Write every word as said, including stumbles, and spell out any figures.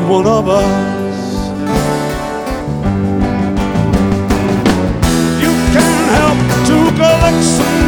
one of us. You can't help to collect some